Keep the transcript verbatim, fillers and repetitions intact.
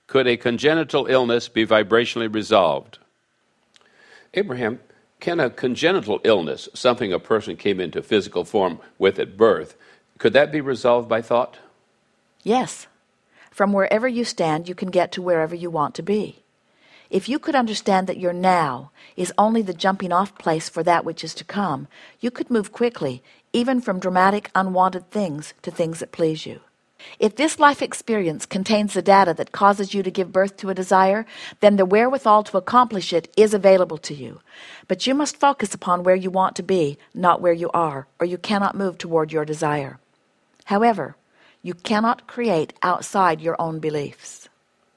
Could a congenital illness be vibrationally resolved? Abraham, can a congenital illness, something a person came into physical form with at birth, could that be resolved by thought? Yes. From wherever you stand, you can get to wherever you want to be. If you could understand that your now is only the jumping-off place for that which is to come, you could move quickly, even from dramatic, unwanted things to things that please you. If this life experience contains the data that causes you to give birth to a desire, then the wherewithal to accomplish it is available to you. But you must focus upon where you want to be, not where you are, or you cannot move toward your desire. However, you cannot create outside your own beliefs.